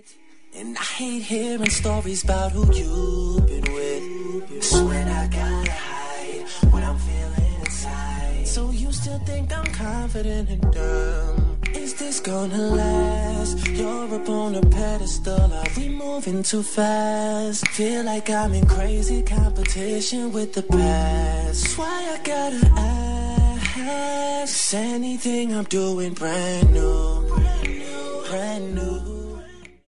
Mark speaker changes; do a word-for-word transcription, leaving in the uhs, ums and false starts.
Speaker 1: And I hate hearing stories about who you've been with. So when I gotta hide what I'm feeling inside. So you still think I'm confident and dumb? Is this gonna last? You're up on a pedestal. Are we moving too fast? Feel like I'm in crazy competition with the past. That's why I gotta ask. Is anything I'm doing brand new? Brand new, brand new.